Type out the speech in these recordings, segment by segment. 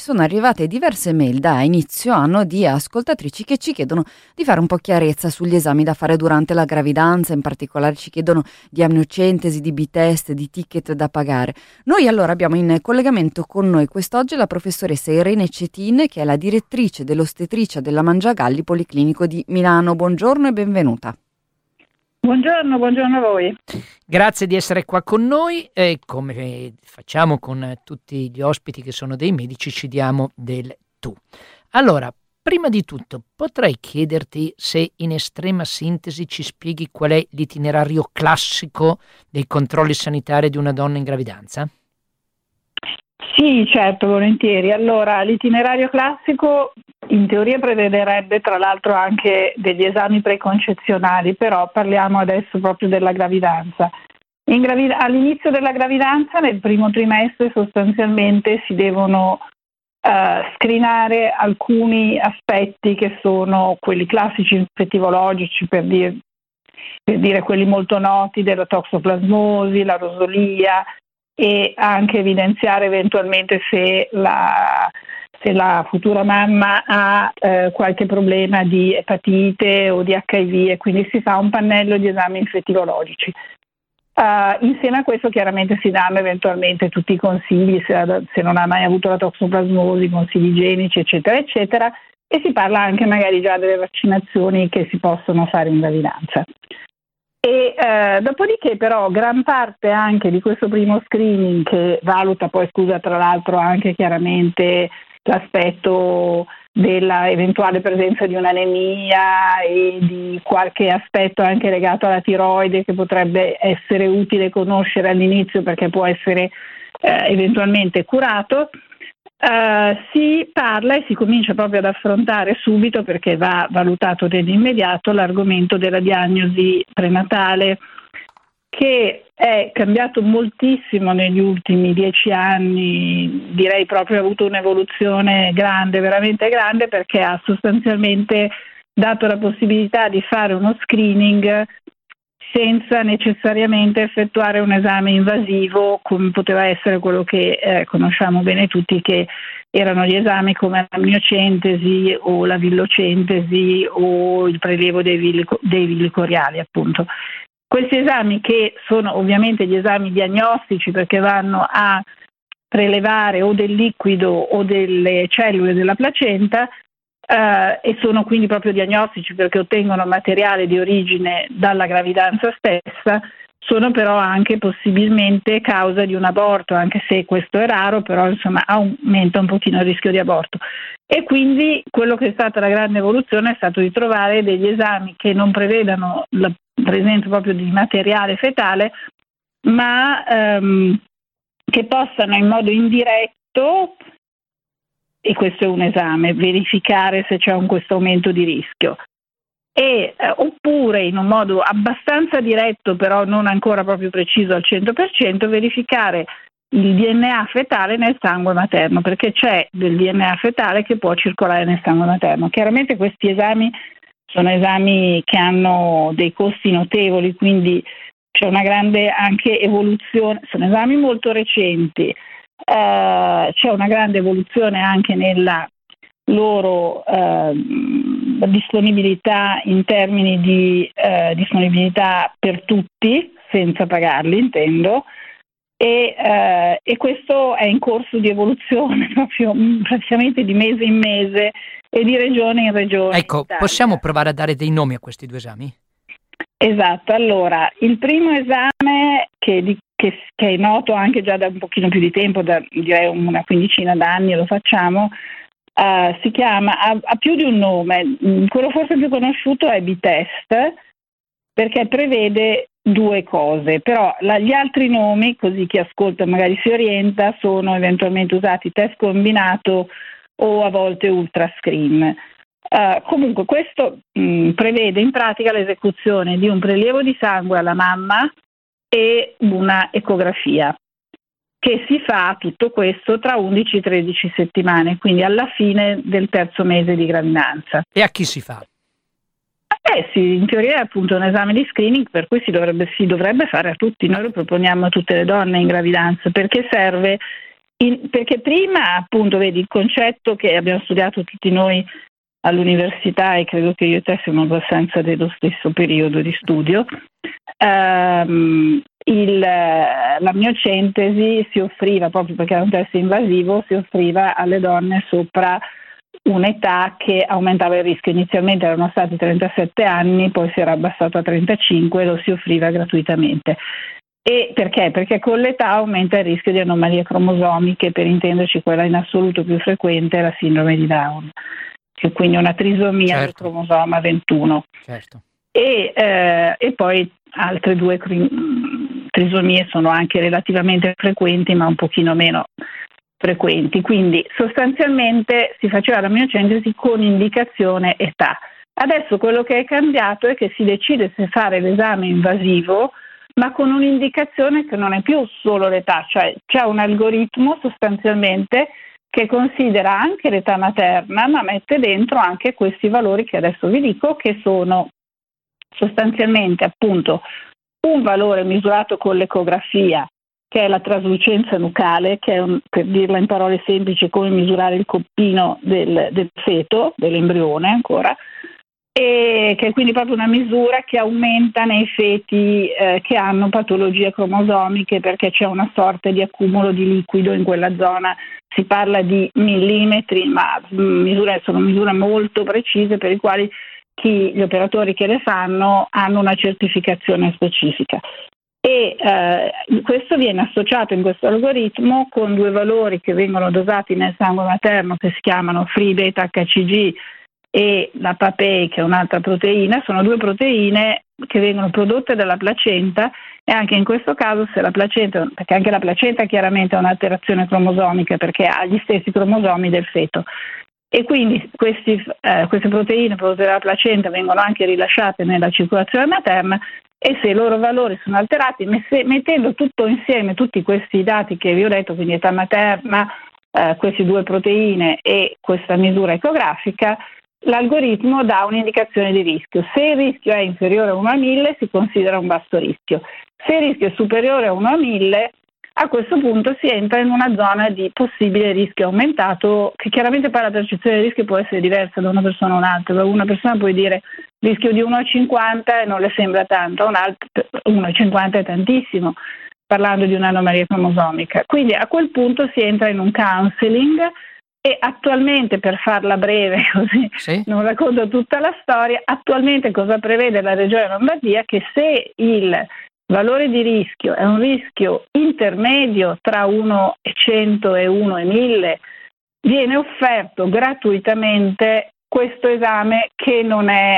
sono arrivate diverse mail da inizio anno di ascoltatrici che ci chiedono di fare un po' chiarezza sugli esami da fare durante la gravidanza, in particolare ci chiedono di amniocentesi, di B-test, di ticket da pagare. Noi allora abbiamo in collegamento con noi quest'oggi la professoressa Irene Cetin, che è la direttrice dell'ostetricia della Mangiagalli Policlinico di Milano. Buongiorno e benvenuta. Buongiorno a voi. Grazie di essere qua con noi e come facciamo con tutti gli ospiti che sono dei medici ci diamo del tu. Allora, prima di tutto potrei chiederti se in estrema sintesi ci spieghi qual è l'itinerario classico dei controlli sanitari di una donna in gravidanza? Sì, certo, volentieri. Allora, l'itinerario classico in teoria prevederebbe tra l'altro anche degli esami preconcezionali, però parliamo adesso proprio della gravidanza. All'inizio della gravidanza, nel primo trimestre, sostanzialmente si devono screenare alcuni aspetti che sono quelli classici infettivologici, per dire quelli molto noti della toxoplasmosi, la rosolia, e anche evidenziare eventualmente se la futura mamma ha qualche problema di epatite o di HIV, e quindi si fa un pannello di esami infettivologici. Insieme a questo chiaramente si danno eventualmente tutti i consigli se non ha mai avuto la toxoplasmosi, consigli igienici eccetera eccetera, e si parla anche magari già delle vaccinazioni che si possono fare in gravidanza. E dopodiché però gran parte anche di questo primo screening, che valuta poi tra l'altro anche chiaramente l'aspetto della eventuale presenza di un'anemia e di qualche aspetto anche legato alla tiroide che potrebbe essere utile conoscere all'inizio perché può essere eventualmente curato, si parla e si comincia proprio ad affrontare subito, perché va valutato nell'immediato, l'argomento della diagnosi prenatale, che è cambiato moltissimo negli ultimi 10 anni, direi proprio ha avuto un'evoluzione grande, veramente grande, perché ha sostanzialmente dato la possibilità di fare uno screening senza necessariamente effettuare un esame invasivo come poteva essere quello che conosciamo bene tutti, che erano gli esami come l'amniocentesi o la villocentesi o il prelievo dei villi coriali, appunto. Questi esami, che sono ovviamente gli esami diagnostici perché vanno a prelevare o del liquido o delle cellule della placenta, e sono quindi proprio diagnostici perché ottengono materiale di origine dalla gravidanza stessa, sono però anche possibilmente causa di un aborto, anche se questo è raro, però insomma aumenta un pochino il rischio di aborto. E quindi quello che è stata la grande evoluzione è stato di trovare degli esami che non prevedano la presenza proprio di materiale fetale, ma che possano in modo indiretto, e questo è un esame, verificare se c'è questo aumento di rischio, e oppure in un modo abbastanza diretto, però non ancora proprio preciso al 100%, verificare il DNA fetale nel sangue materno, perché c'è del DNA fetale che può circolare nel sangue materno. Chiaramente questi esami sono esami che hanno dei costi notevoli, quindi c'è una grande anche evoluzione, sono esami molto recenti. C'è una grande evoluzione anche nella loro disponibilità in termini di disponibilità per tutti, senza pagarli intendo, e questo è in corso di evoluzione proprio praticamente di mese in mese e di regione in regione. Ecco, possiamo provare a dare dei nomi a questi due esami? Esatto, allora il primo esame che è noto anche già da un pochino più di tempo, direi una quindicina d'anni lo facciamo, si chiama, ha più di un nome, quello forse più conosciuto è B-test, perché prevede due cose, però gli altri nomi, così chi ascolta magari si orienta, sono eventualmente usati test combinato o a volte ultrascreen. Comunque questo prevede in pratica l'esecuzione di un prelievo di sangue alla mamma e una ecografia, che si fa tutto questo tra 11 e 13 settimane, quindi alla fine del terzo mese di gravidanza. E a chi si fa? Sì, in teoria è appunto un esame di screening, per cui si dovrebbe fare a tutti. Noi lo proponiamo a tutte le donne in gravidanza perché serve perché prima, appunto, vedi il concetto che abbiamo studiato tutti noi all'università, e credo che io e te siamo abbastanza dello stesso periodo di studio. L'amniocentesi si offriva, proprio perché era un test invasivo, si offriva alle donne sopra un'età che aumentava il rischio. Inizialmente erano stati 37 anni, poi si era abbassato a 35 e lo si offriva gratuitamente. E perché? Perché con l'età aumenta il rischio di anomalie cromosomiche, per intenderci quella in assoluto più frequente è la sindrome di Down, che è quindi una trisomia del cromosoma 21. Certo. E poi altre due trisomie sono anche relativamente frequenti, ma un pochino meno frequenti. Quindi sostanzialmente si faceva l'amniocentesi con indicazione età. Adesso quello che è cambiato è che si decide se fare l'esame invasivo, ma con un'indicazione che non è più solo l'età, cioè c'è un algoritmo sostanzialmente che considera anche l'età materna, ma mette dentro anche questi valori che adesso vi dico, che sono sostanzialmente appunto un valore misurato con l'ecografia, che è la traslucenza nucale, che è, per dirla in parole semplici, come misurare il coppino del feto, dell'embrione ancora, e che è quindi proprio una misura che aumenta nei feti che hanno patologie cromosomiche, perché c'è una sorta di accumulo di liquido in quella zona. Si parla di millimetri, ma sono misure molto precise, per i quali gli operatori che le fanno hanno una certificazione specifica. E questo viene associato in questo algoritmo con due valori che vengono dosati nel sangue materno, che si chiamano free beta HCG e la PAPEI, che è un'altra proteina. Sono due proteine che vengono prodotte dalla placenta, e anche in questo caso, se la placenta, perché anche la placenta chiaramente ha un'alterazione cromosomica perché ha gli stessi cromosomi del feto, e quindi queste proteine prodotte dalla placenta vengono anche rilasciate nella circolazione materna, e se i loro valori sono alterati, mettendo tutto insieme, tutti questi dati che vi ho detto, quindi età materna, queste due proteine e questa misura ecografica, l'algoritmo dà un'indicazione di rischio. Se il rischio è inferiore a 1 a 1000 si considera un basso rischio. Se il rischio è superiore a 1 a 1000, a questo punto si entra in una zona di possibile rischio aumentato, che chiaramente poi la percezione del rischio può essere diversa da una persona a un'altra. Una persona può dire rischio di 1 a 50 e non le sembra tanto, a un'altra 1 a 50 è tantissimo, parlando di un'anomalia cromosomica. Quindi a quel punto si entra in un counseling, e attualmente, per farla breve così non racconto tutta la storia, attualmente cosa prevede la Regione Lombardia? Che se il valore di rischio è un rischio intermedio tra 1 e 100 e 1 e 1000, viene offerto gratuitamente questo esame che non è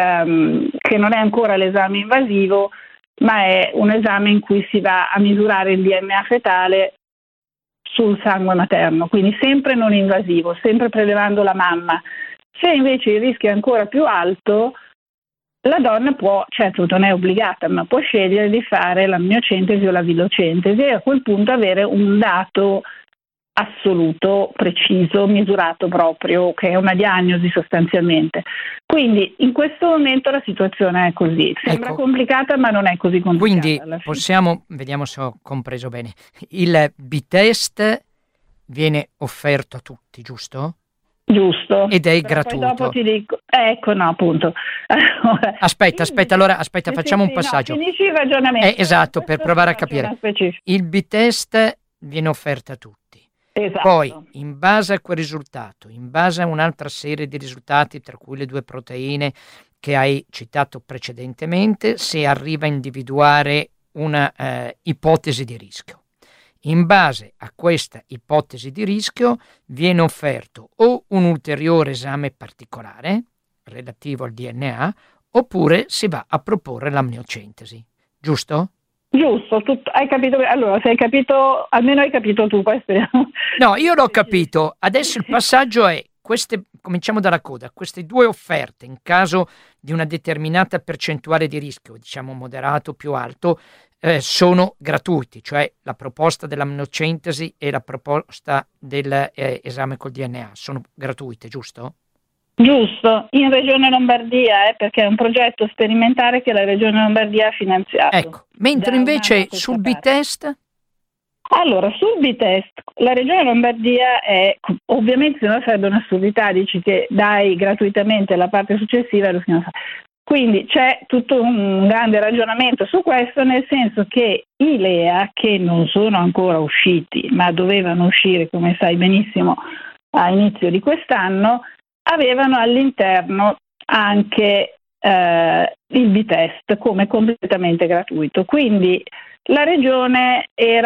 ancora l'esame invasivo, ma è un esame in cui si va a misurare il DNA fetale sul sangue materno, quindi sempre non invasivo, sempre prelevando la mamma. Se invece il rischio è ancora più alto, la donna può, certo non è obbligata, ma può scegliere di fare l'amniocentesi o la vilocentesi, e a quel punto avere un dato assoluto, preciso, misurato proprio, che è una diagnosi sostanzialmente. Quindi in questo momento la situazione è così. Sembra complicata, ma non è così complicata. Quindi possiamo, vediamo se ho compreso bene, il B-test viene offerto a tutti, giusto? Giusto. Ed è però gratuito. Poi dopo ti dico, no, appunto. Allora, aspetta, facciamo un passaggio. No, finisci il ragionamento. Esatto, per provare a capire. Il B-test viene offerto a tutti. Esatto. Poi, in base a quel risultato, in base a un'altra serie di risultati, tra cui le due proteine che hai citato precedentemente, si arriva a individuare una ipotesi di rischio. In base a questa ipotesi di rischio viene offerto o un ulteriore esame particolare relativo al DNA, oppure si va a proporre l'amniocentesi, giusto? Giusto, hai capito. Allora, se hai capito, almeno hai capito tu, poi speriamo. No, io l'ho capito. Adesso il passaggio è cominciamo dalla coda. Queste due offerte, in caso di una determinata percentuale di rischio, diciamo moderato più alto, sono gratuiti, cioè la proposta dell'amniocentesi e la proposta dell'esame col DNA sono gratuite, giusto? Giusto, in Regione Lombardia, perché è un progetto sperimentale che la Regione Lombardia ha finanziato. Ecco, mentre invece sul B-test? Allora, sul bitest, la Regione Lombardia è, ovviamente se no sarebbe un'assurdità, dici che dai gratuitamente la parte successiva, quindi c'è tutto un grande ragionamento su questo, nel senso che i LEA, che non sono ancora usciti, ma dovevano uscire, come sai benissimo, a inizio di quest'anno, avevano all'interno anche il bitest come completamente gratuito. Quindi la Regione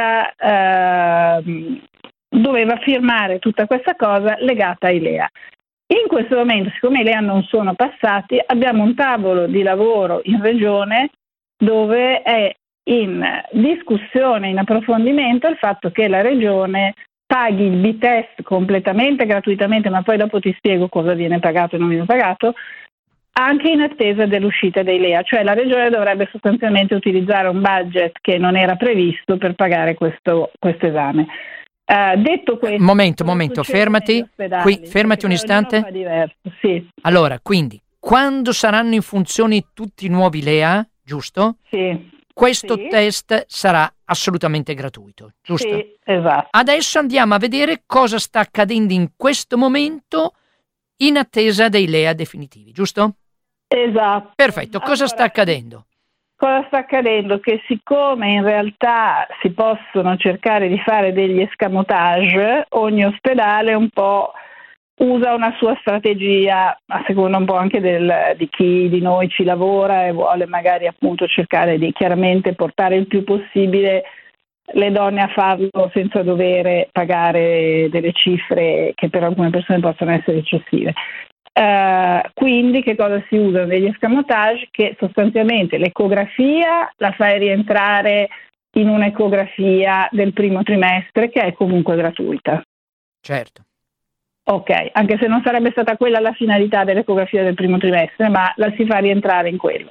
doveva firmare tutta questa cosa legata ai LEA. In questo momento, siccome i LEA non sono passati, abbiamo un tavolo di lavoro in Regione dove è in discussione, in approfondimento, il fatto che la Regione paghi il bitest completamente gratuitamente, ma poi dopo ti spiego cosa viene pagato e non viene pagato, anche in attesa dell'uscita dei LEA, cioè la Regione dovrebbe sostanzialmente utilizzare un budget che non era previsto per pagare questo esame. Detto questo, momento, fermati un istante. Sì. Allora, quindi, quando saranno in funzione tutti i nuovi LEA, giusto? Sì. Questo test sarà assolutamente gratuito, giusto? Sì, esatto. Adesso andiamo a vedere cosa sta accadendo in questo momento in attesa dei LEA definitivi, giusto? Esatto. Perfetto, cosa sta accadendo? Cosa sta accadendo? Che siccome in realtà si possono cercare di fare degli escamotage, ogni ospedale un po' usa una sua strategia, a seconda un po' anche di chi di noi ci lavora e vuole magari appunto cercare di chiaramente portare il più possibile le donne a farlo senza dover pagare delle cifre che per alcune persone possono essere eccessive. Quindi che cosa si usano? Degli escamotage che sostanzialmente l'ecografia la fai rientrare in un'ecografia del primo trimestre che è comunque gratuita. Certo. Ok, anche se non sarebbe stata quella la finalità dell'ecografia del primo trimestre, ma la si fa rientrare in quello.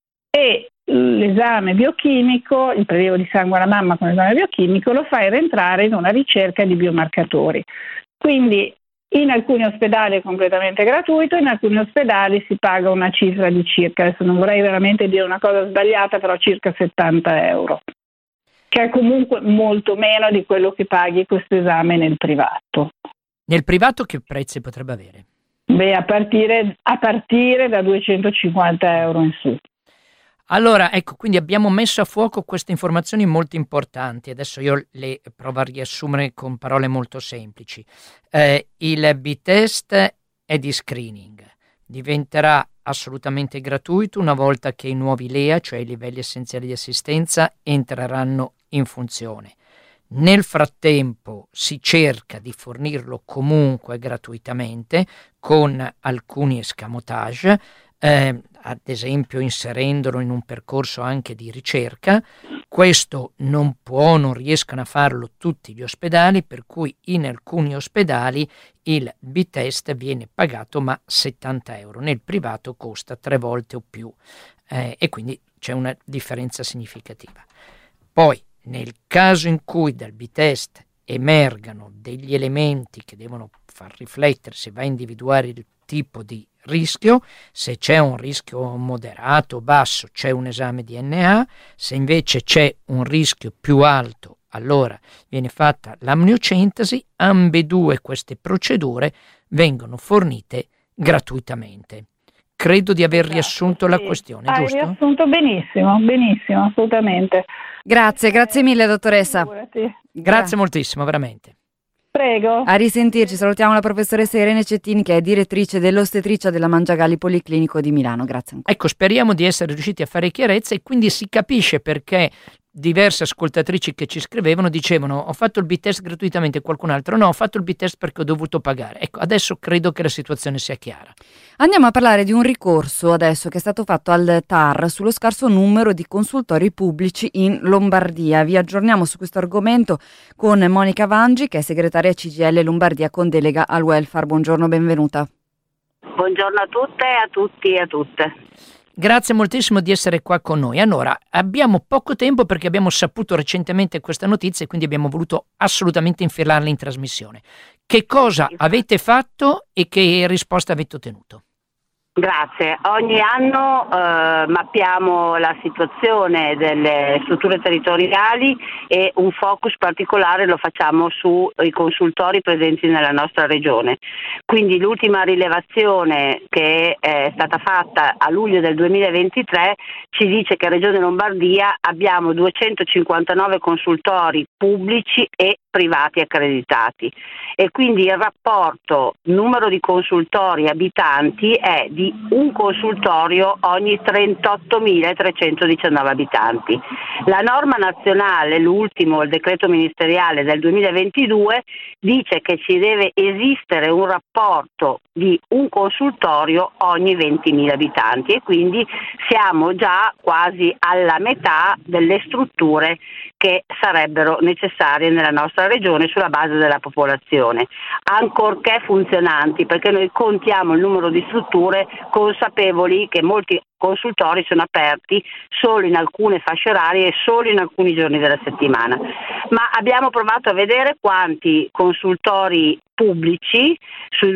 E l'esame biochimico, il prelievo di sangue alla mamma con l'esame biochimico, lo fai rientrare in una ricerca di biomarcatori. Quindi in alcuni ospedali è completamente gratuito, in alcuni ospedali si paga una cifra di circa, adesso non vorrei veramente dire una cosa sbagliata, però circa 70 euro, che è comunque molto meno di quello che paghi questo esame nel privato. Nel privato che prezzi potrebbe avere? Beh, a partire da 250 euro in su. Allora, ecco, quindi abbiamo messo a fuoco queste informazioni molto importanti. Adesso io le provo a riassumere con parole molto semplici. Il bitest è di screening, diventerà assolutamente gratuito una volta che i nuovi LEA, cioè i livelli essenziali di assistenza, entreranno in funzione. Nel frattempo si cerca di fornirlo comunque gratuitamente con alcuni escamotage, ad esempio inserendolo in un percorso anche di ricerca. Questo non riescono a farlo tutti gli ospedali, per cui in alcuni ospedali il bitest viene pagato ma 70 euro, nel privato costa 3 volte o più, e quindi c'è una differenza significativa. Poi nel caso in cui dal bitest emergano degli elementi che devono far riflettere, si va a individuare il tipo di rischio, se c'è un rischio moderato o basso c'è un esame DNA, se invece c'è un rischio più alto allora viene fatta l'amniocentesi. Ambedue queste procedure vengono fornite gratuitamente. Credo di aver riassunto la questione, giusto? Hai riassunto benissimo, assolutamente. Grazie mille dottoressa. Grazie moltissimo, veramente. Prego. A risentirci, salutiamo la professoressa Irene Cettini che è direttrice dell'ostetricia della Mangiagalli Policlinico di Milano. Grazie ancora. Ecco, speriamo di essere riusciti a fare chiarezza e quindi si capisce perché diverse ascoltatrici che ci scrivevano dicevano: ho fatto il bitest gratuitamente, qualcun altro no, ho fatto il bitest perché ho dovuto pagare. Ecco, adesso credo che la situazione sia chiara. Andiamo a parlare di un ricorso adesso che è stato fatto al TAR sullo scarso numero di consultori pubblici in Lombardia. Vi aggiorniamo su questo argomento con Monica Vangi, che è segretaria CGIL Lombardia con delega al welfare. Buongiorno, benvenuta. Buongiorno a tutte, a tutti e a tutte. Grazie moltissimo di essere qua con noi. Allora, abbiamo poco tempo perché abbiamo saputo recentemente questa notizia e quindi abbiamo voluto assolutamente infilarla in trasmissione. Che cosa avete fatto e che risposta avete ottenuto? Grazie. Ogni anno mappiamo la situazione delle strutture territoriali e un focus particolare lo facciamo sui consultori presenti nella nostra regione. Quindi l'ultima rilevazione che è stata fatta a luglio del 2023 ci dice che a Regione Lombardia abbiamo 259 consultori pubblici e privati accreditati e quindi il rapporto numero di consultori abitanti è di un consultorio ogni 38.319 abitanti. La norma nazionale, l'ultimo, il decreto ministeriale del 2022, dice che ci deve esistere un rapporto di un consultorio ogni 20.000 abitanti e quindi siamo già quasi alla metà delle strutture che sarebbero necessarie nella nostra regione sulla base della popolazione, ancorché funzionanti, perché noi contiamo il numero di strutture consapevoli che molti consultori sono aperti solo in alcune fasce orarie e solo in alcuni giorni della settimana. Ma abbiamo provato a vedere quanti consultori pubblici sui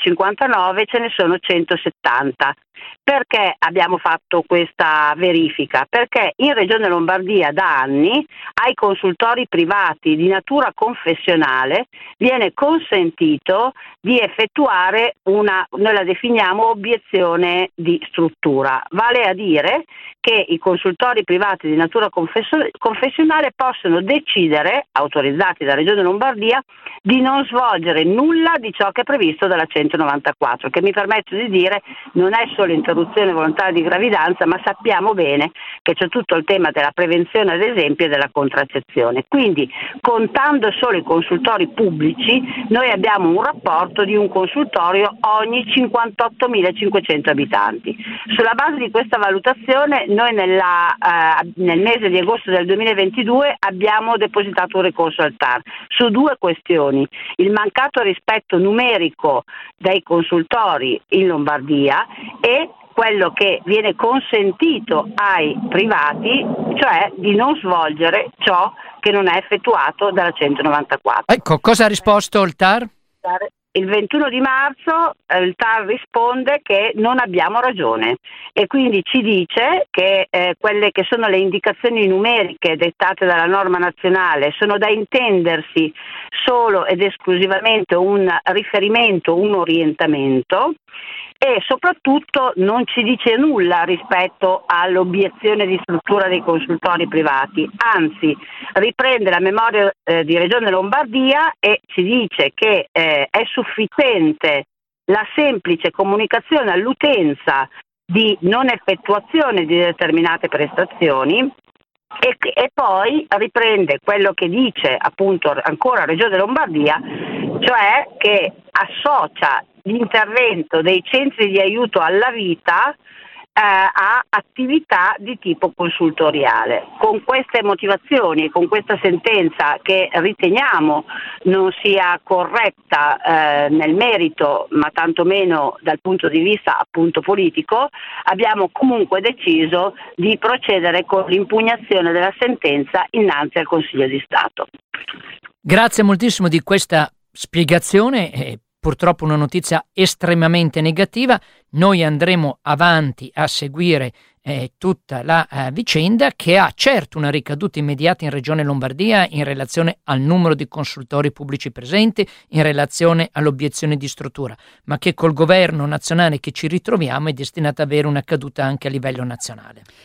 259 ce ne sono 170. Perché abbiamo fatto questa verifica? Perché in Regione Lombardia da anni ai consultori privati di natura confessionale viene consentito di effettuare una, noi la definiamo obiezione di struttura, vale a dire che i consultori privati di natura confessionale possono decidere, autorizzati da Regione Lombardia, di non svolgere nulla di ciò che è previsto dalla 194, che mi permetto di dire non è solo interruzione volontaria di gravidanza, ma sappiamo bene che c'è tutto il tema della prevenzione, ad esempio, e della contraccezione. Quindi, contando solo i consultori pubblici, noi abbiamo un rapporto di un consultorio ogni 58.500 abitanti. Sulla base di questa valutazione, noi nel mese di agosto del 2022 abbiamo depositato un ricorso al TAR su due questioni: il mancato rispetto numerico dei consultori in Lombardia e quello che viene consentito ai privati, cioè di non svolgere ciò che non è effettuato dalla 194. Ecco, cosa ha risposto il TAR? Il 21 di marzo il TAR risponde che non abbiamo ragione e quindi ci dice che quelle che sono le indicazioni numeriche dettate dalla norma nazionale sono da intendersi solo ed esclusivamente un riferimento, un orientamento, e soprattutto non ci dice nulla rispetto all'obiezione di struttura dei consultori privati, anzi riprende la memoria di Regione Lombardia e ci dice che è sufficiente la semplice comunicazione all'utenza di non effettuazione di determinate prestazioni e poi riprende quello che dice appunto ancora Regione Lombardia, cioè che associa l'intervento dei centri di aiuto alla vita a attività di tipo consultoriale. Con queste motivazioni e con questa sentenza, che riteniamo non sia corretta nel merito, ma tantomeno dal punto di vista appunto politico, abbiamo comunque deciso di procedere con l'impugnazione della sentenza innanzi al Consiglio di Stato. Grazie moltissimo di questa spiegazione. Purtroppo una notizia estremamente negativa. Noi andremo avanti a seguire tutta la vicenda, che ha certo una ricaduta immediata in Regione Lombardia in relazione al numero di consultori pubblici presenti, in relazione all'obiezione di struttura, ma che col governo nazionale che ci ritroviamo è destinata ad avere una caduta anche a livello nazionale.